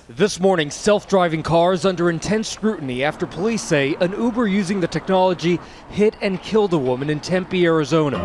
This morning, self-driving cars under intense scrutiny after police say an Uber using the technology hit and killed a woman in Tempe, Arizona.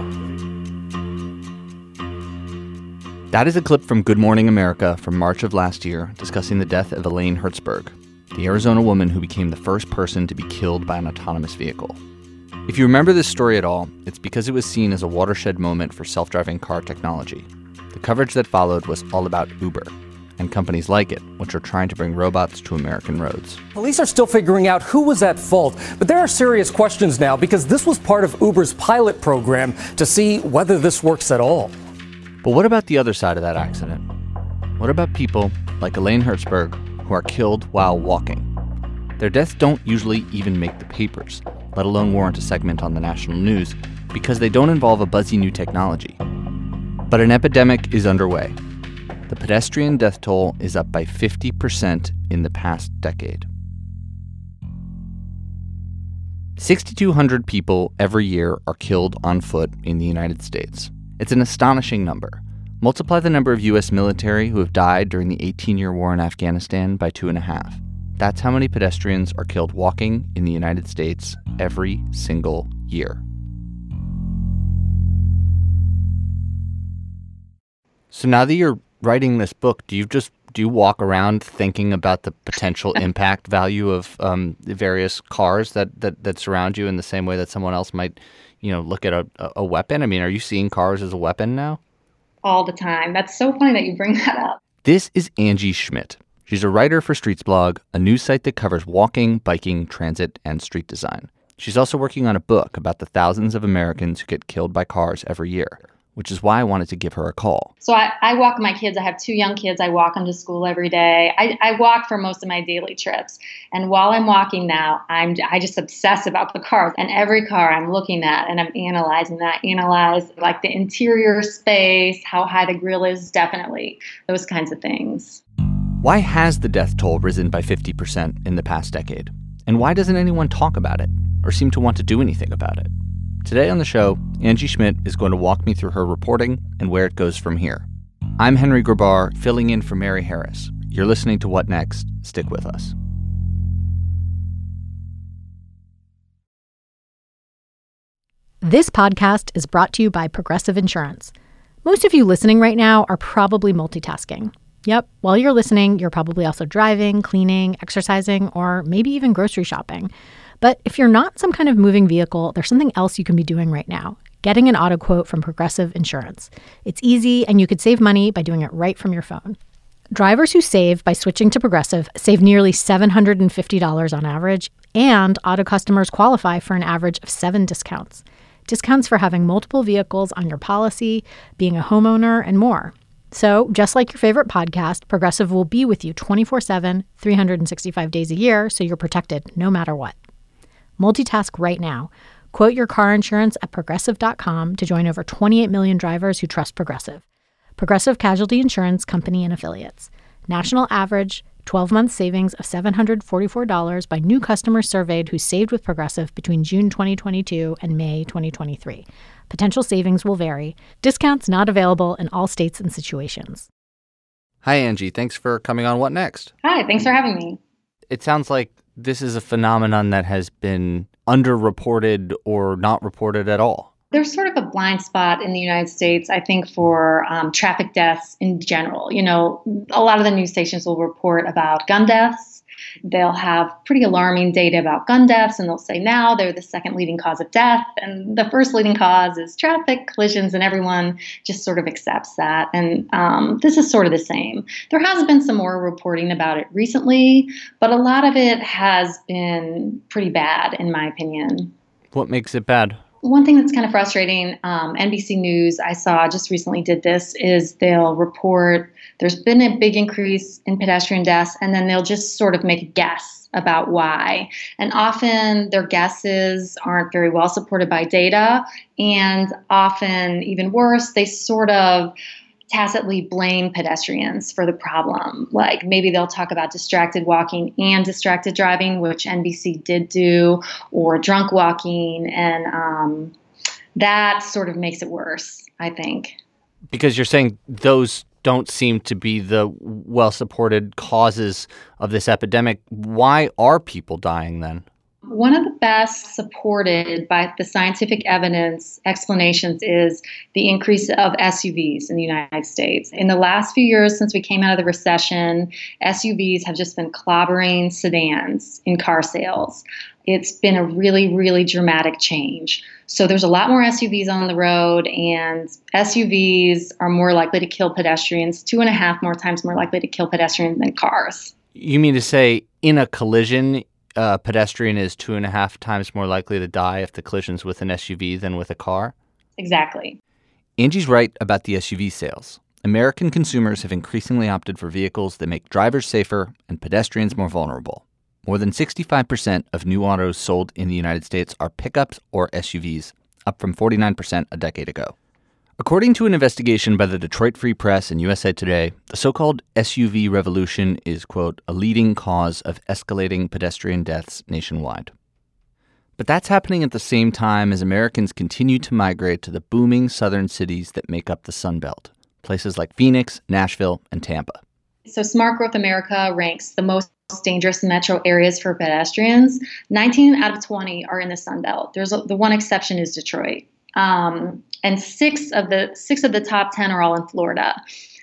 That is a clip from Good Morning America from March of last year discussing the death of Elaine Herzberg, the Arizona woman who became the first person to be killed by an autonomous vehicle. If you remember this story at all, it's because it was seen as a watershed moment for self-driving car technology. The coverage that followed was all about Uber and companies like it, which are trying to bring robots to American roads. Police are still figuring out who was at fault, but there are serious questions now because this was part of Uber's pilot program to see whether this works at all. But what about the other side of that accident? What about people like Elaine Herzberg who are killed while walking? Their deaths don't usually even make the papers, let alone warrant a segment on the national news, because they don't involve a buzzy new technology. But an epidemic is underway. The pedestrian death toll is up by 50% in the past decade. 6,200 people every year are killed on foot in the United States. It's an astonishing number. Multiply the number of U.S. military who have died during the 18-year war in Afghanistan by 2.5. That's how many pedestrians are killed walking in the United States every single year. So now that you're writing this book, do you walk around thinking about the potential impact value of the various cars that surround you in the same way that someone else might, look at a weapon? I mean, are you seeing cars as a weapon now? All the time. That's so funny that you bring that up. This is Angie Schmidt. She's a writer for Streetsblog, a news site that covers walking, biking, transit, and street design. She's also working on a book about the thousands of Americans who get killed by cars every year, which is why I wanted to give her a call. So I walk my kids. I have 2 young kids. I walk them to school every day. I walk for most of my daily trips. And while I'm walking now, I just obsess about the cars. And every car I'm looking at and I'm analyzing that. Analyze like the interior space, how high the grille is, definitely. Those kinds of things. Why has the death toll risen by 50% in the past decade? And why doesn't anyone talk about it or seem to want to do anything about it? Today on the show, Angie Schmidt is going to walk me through her reporting and where it goes from here. I'm Henry Grabar, filling in for Mary Harris. You're listening to What Next? Stick with us. This podcast is brought to you by Progressive Insurance. Most of you listening right now are probably multitasking. Yep, while you're listening, you're probably also driving, cleaning, exercising, or maybe even grocery shopping. But if you're not some kind of moving vehicle, there's something else you can be doing right now. Getting an auto quote from Progressive Insurance. It's easy, and you could save money by doing it right from your phone. Drivers who save by switching to Progressive save nearly $750 on average, and auto customers qualify for an average of 7 discounts. Discounts for having multiple vehicles on your policy, being a homeowner, and more. So, just like your favorite podcast, Progressive will be with you 24/7, 365 days a year, so you're protected no matter what. Multitask right now. Quote your car insurance at Progressive.com to join over 28 million drivers who trust Progressive. Progressive Casualty Insurance Company and Affiliates. National average 12-month savings of $744 by new customers surveyed who saved with Progressive between June 2022 and May 2023. Potential savings will vary. Discounts not available in all states and situations. Hi, Angie. Thanks for coming on What Next? Hi, thanks for having me. It sounds like this is a phenomenon that has been underreported or not reported at all. There's sort of a blind spot in the United States, I think, for traffic deaths in general. A lot of the news stations will report about gun deaths. They'll have pretty alarming data about gun deaths, and they'll say now they're the second leading cause of death. And the first leading cause is traffic collisions, and everyone just sort of accepts that. And this is sort of the same. There has been some more reporting about it recently, but a lot of it has been pretty bad, in my opinion. What makes it bad? One thing that's kind of frustrating, NBC News, I saw just recently did this, is they'll report there's been a big increase in pedestrian deaths, and then they'll just sort of make a guess about why. And often their guesses aren't very well supported by data, and often, even worse, they sort of tacitly blame pedestrians for the problem. Like maybe they'll talk about distracted walking and distracted driving, which NBC did do, or drunk walking. And that sort of makes it worse, I think. Because you're saying those don't seem to be the well-supported causes of this epidemic. Why are people dying then? One of the best supported by the scientific evidence explanations is the increase of SUVs in the United States. In the last few years since we came out of the recession, SUVs have just been clobbering sedans in car sales. It's been a really, really dramatic change. So there's a lot more SUVs on the road, and SUVs are more likely to kill pedestrians, 2.5 more times more likely to kill pedestrians than cars. You mean to say in a collision, a pedestrian is 2.5 times more likely to die if the collision's with an SUV than with a car? Exactly. Angie's right about the SUV sales. American consumers have increasingly opted for vehicles that make drivers safer and pedestrians more vulnerable. More than 65% of new autos sold in the United States are pickups or SUVs, up from 49% a decade ago. According to an investigation by the Detroit Free Press and USA Today, the so-called SUV revolution is, quote, a leading cause of escalating pedestrian deaths nationwide. But that's happening at the same time as Americans continue to migrate to the booming southern cities that make up the Sun Belt, places like Phoenix, Nashville, and Tampa. So Smart Growth America ranks the most dangerous metro areas for pedestrians. 19 out of 20 are in the Sun Belt. The one exception is Detroit. And six of the top 10 are all in Florida.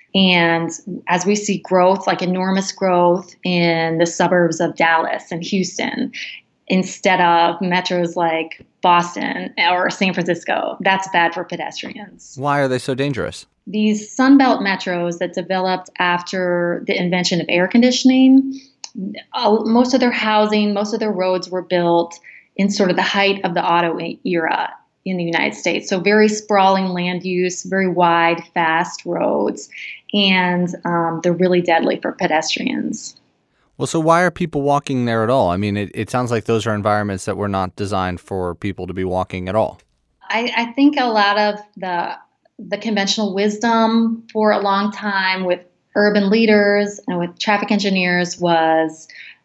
And as we see growth, like enormous growth in the suburbs of Dallas and Houston, instead of metros like Boston or San Francisco, that's bad for pedestrians. Why are they so dangerous? These Sunbelt metros that developed after the invention of air conditioning, most of their housing, most of their roads were built in sort of the height of the auto era in the United States. So very sprawling land use, very wide, fast roads, and they're really deadly for pedestrians. Well, so why are people walking there at all? I mean, it sounds like those are environments that were not designed for people to be walking at all. I think a lot of the conventional wisdom for a long time with urban leaders and with traffic engineers was,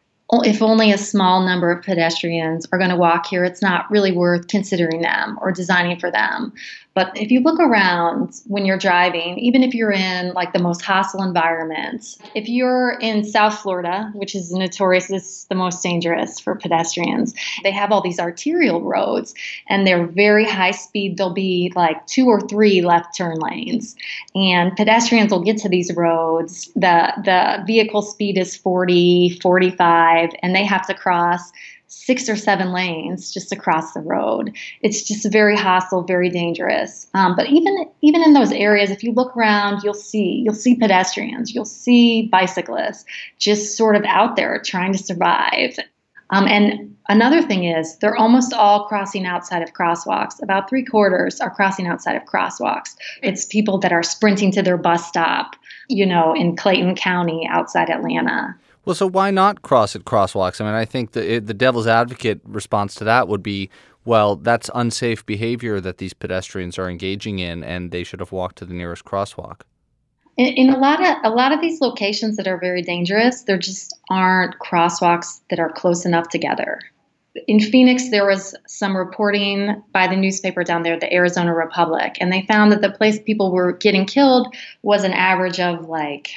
if only a small number of pedestrians are going to walk here, it's not really worth considering them or designing for them. But if you look around when you're driving, even if you're in like the most hostile environments, if you're in South Florida, which is notorious, it's the most dangerous for pedestrians, they have all these arterial roads and they're very high speed. There'll be like 2 or 3 left turn lanes, and pedestrians will get to these roads. The vehicle speed is 40, 45, and they have to cross 6 or 7 lanes just across the road. It's just very hostile, very dangerous. But even in those areas, if you look around, you'll see pedestrians, you'll see bicyclists just sort of out there trying to survive. And another thing is they're almost all crossing outside of crosswalks. About 3/4 are crossing outside of crosswalks. It's people that are sprinting to their bus stop, in Clayton County outside Atlanta. Well, so why not cross at crosswalks? I mean, I think the devil's advocate response to that would be, well, that's unsafe behavior that these pedestrians are engaging in, and they should have walked to the nearest crosswalk. In a lot of these locations that are very dangerous, there just aren't crosswalks that are close enough together. In Phoenix, there was some reporting by the newspaper down there, the Arizona Republic, and they found that the place people were getting killed was an average of like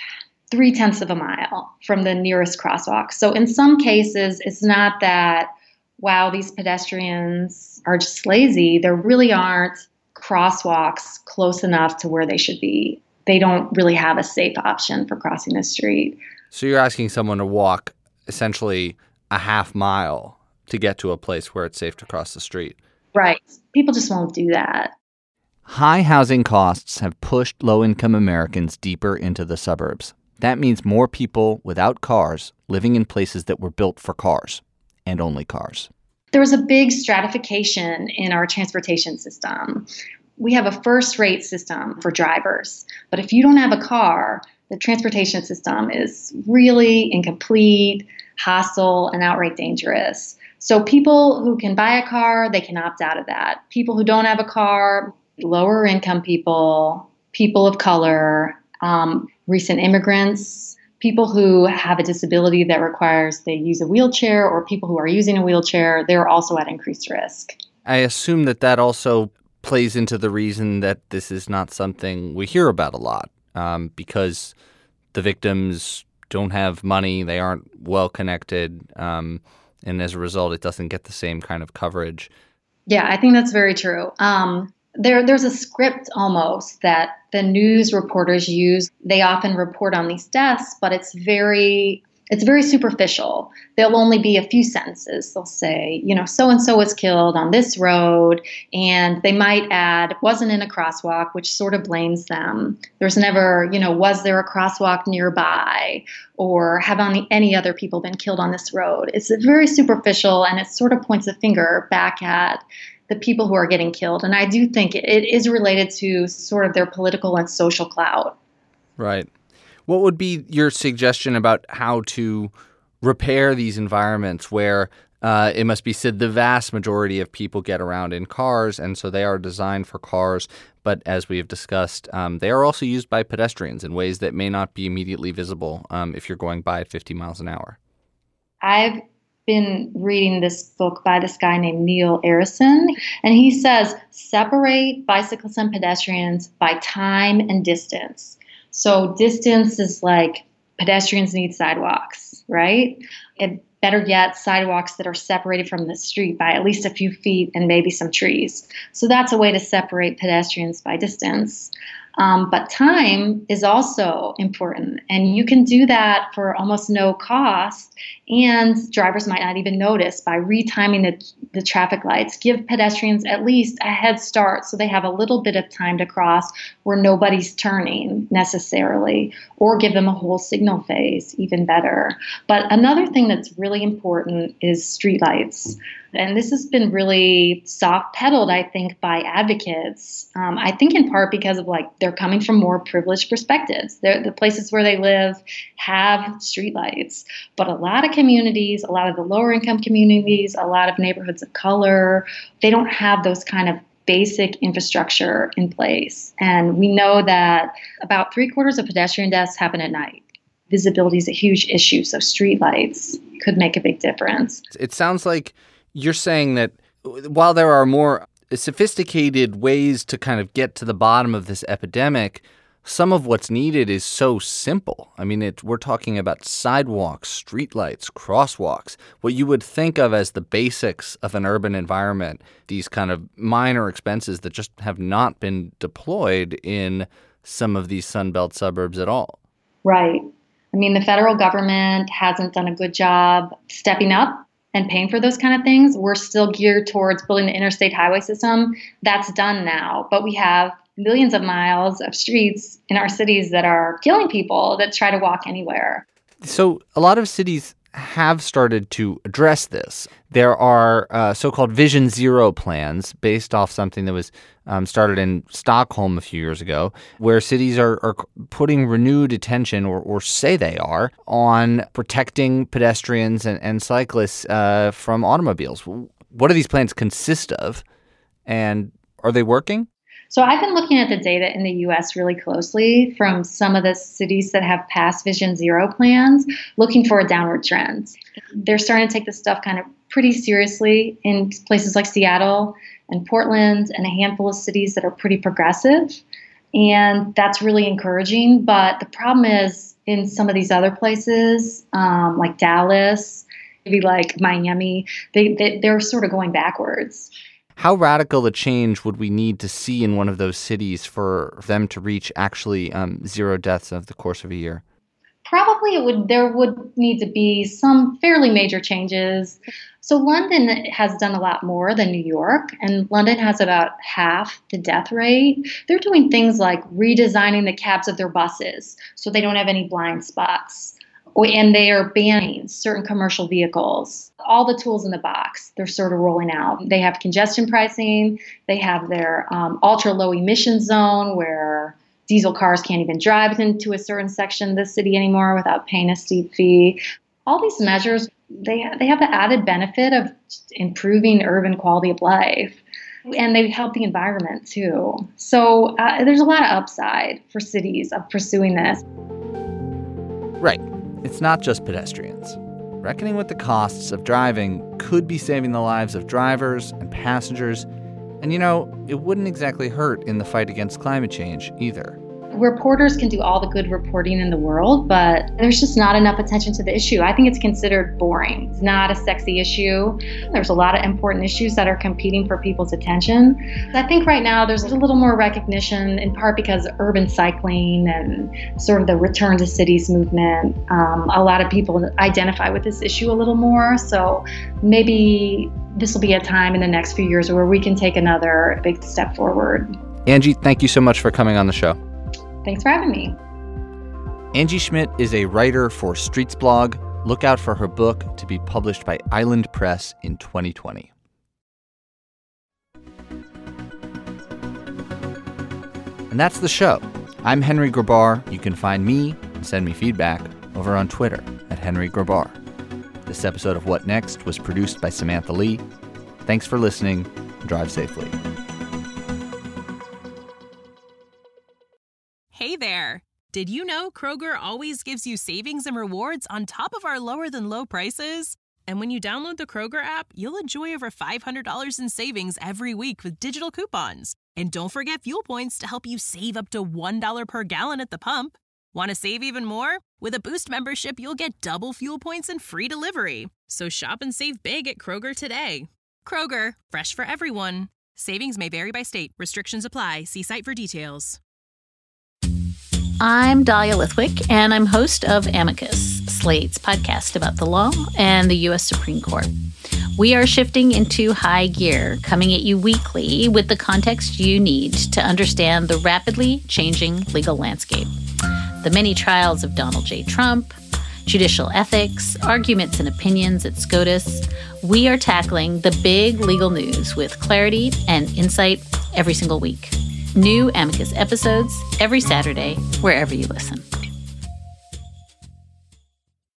0.3 of a mile from the nearest crosswalk. So in some cases, it's not that, wow, these pedestrians are just lazy. There really aren't crosswalks close enough to where they should be. They don't really have a safe option for crossing the street. So you're asking someone to walk essentially a half mile to get to a place where it's safe to cross the street. Right. People just won't do that. High housing costs have pushed low-income Americans deeper into the suburbs. That means more people without cars living in places that were built for cars, and only cars. There was a big stratification in our transportation system. We have a first-rate system for drivers, but if you don't have a car, the transportation system is really incomplete, hostile, and outright dangerous. So people who can buy a car, they can opt out of that. People who don't have a car, lower income people, people of color, recent immigrants, people who have a disability that requires they use a wheelchair, or people who are using a wheelchair, they're also at increased risk. I assume that also plays into the reason that this is not something we hear about a lot. because the victims don't have money, they aren't well connected, and as a result, it doesn't get the same kind of coverage. Yeah, I think that's very true. There's a script almost that the news reporters use. They often report on these deaths, but it's very superficial. There'll only be a few sentences. They'll say, so-and-so was killed on this road, and they might add, wasn't in a crosswalk, which sort of blames them. There's never, was there a crosswalk nearby, or have any other people been killed on this road? It's very superficial, and it sort of points a finger back at the people who are getting killed. And I do think it is related to sort of their political and social clout. Right. What would be your suggestion about how to repair these environments where it must be said the vast majority of people get around in cars, and so they are designed for cars, but as we have discussed, they are also used by pedestrians in ways that may not be immediately visible if you're going by at 50 miles an hour? I've been reading this book by this guy named Neil Arison, and he says separate bicyclists and pedestrians by time and distance. So distance is like pedestrians need sidewalks, right? And better yet, sidewalks that are separated from the street by at least a few feet and maybe some trees. So that's a way to separate pedestrians by distance. But time is also important, and you can do that for almost no cost, and drivers might not even notice by retiming the traffic lights. Give pedestrians at least a head start so they have a little bit of time to cross where nobody's turning necessarily, or give them a whole signal phase, even better. But another thing that's really important is streetlights. And this has been really soft-pedaled, I think, by advocates. I think in part because of they're coming from more privileged perspectives. The places where they live have streetlights, but a lot of communities, a lot of the lower-income communities, a lot of neighborhoods of color, they don't have those kind of basic infrastructure in place. And we know that about 3/4 of pedestrian deaths happen at night. Visibility is a huge issue, so streetlights could make a big difference. It sounds like you're saying that while there are more sophisticated ways to kind of get to the bottom of this epidemic, some of what's needed is so simple. I mean, we're talking about sidewalks, streetlights, crosswalks, what you would think of as the basics of an urban environment, these kind of minor expenses that just have not been deployed in some of these Sunbelt suburbs at all. Right. I mean, the federal government hasn't done a good job stepping up and paying for those kind of things. We're still geared towards building the interstate highway system. That's done now. But we have millions of miles of streets in our cities that are killing people that try to walk anywhere. So a lot of cities have started to address this. There are so-called Vision Zero plans based off something that was started in Stockholm a few years ago, where cities are putting renewed attention, or say they are, on protecting pedestrians and cyclists from automobiles. What do these plans consist of, and are they working? So I've been looking at the data in the U.S. really closely from some of the cities that have passed Vision Zero plans, looking for a downward trend. They're starting to take this stuff kind of pretty seriously in places like Seattle and Portland and a handful of cities that are pretty progressive. And that's really encouraging. But the problem is in some of these other places, like Dallas, maybe like Miami, they're sort of going backwards. How radical a change would we need to see in one of those cities for them to reach actually zero deaths over the course of a year? Probably there would need to be some fairly major changes. So London has done a lot more than New York, and London has about half the death rate. They're doing things like redesigning the cabs of their buses so they don't have any blind spots. And they are banning certain commercial vehicles. All the tools in the box, they're sort of rolling out. They have congestion pricing. They have their ultra low emission zone where diesel cars can't even drive into a certain section of the city anymore without paying a steep fee. All these measures, they have the added benefit of improving urban quality of life. And they help the environment too. So there's a lot of upside for cities of pursuing this. Right. It's not just pedestrians. Reckoning with the costs of driving could be saving the lives of drivers and passengers. And it wouldn't exactly hurt in the fight against climate change either. Reporters can do all the good reporting in the world, but there's just not enough attention to the issue. I think it's considered boring. It's not a sexy issue. There's a lot of important issues that are competing for people's attention. I think right now there's a little more recognition, in part because urban cycling and sort of the return to cities movement. A lot of people identify with this issue a little more. So maybe this will be a time in the next few years where we can take another big step forward. Angie, thank you so much for coming on the show. Thanks for having me. Angie Schmidt is a writer for Streets Blog. Look out for her book to be published by Island Press in 2020. And that's the show. I'm Henry Grabar. You can find me and send me feedback over on Twitter at Henry Grabar. This episode of What Next was produced by Samantha Lee. Thanks for listening. Drive safely. Hey there! Did you know Kroger always gives you savings and rewards on top of our lower-than-low prices? And when you download the Kroger app, you'll enjoy over $500 in savings every week with digital coupons. And don't forget fuel points to help you save up to $1 per gallon at the pump. Want to save even more? With a Boost membership, you'll get double fuel points and free delivery. So shop and save big at Kroger today. Kroger, fresh for everyone. Savings may vary by state. Restrictions apply. See site for details. I'm Dahlia Lithwick, and I'm host of Amicus, Slate's podcast about the law and the U.S. Supreme Court. We are shifting into high gear, coming at you weekly with the context you need to understand the rapidly changing legal landscape. The many trials of Donald J. Trump, judicial ethics, arguments and opinions at SCOTUS. We are tackling the big legal news with clarity and insight every single week. New Amicus episodes every Saturday, wherever you listen.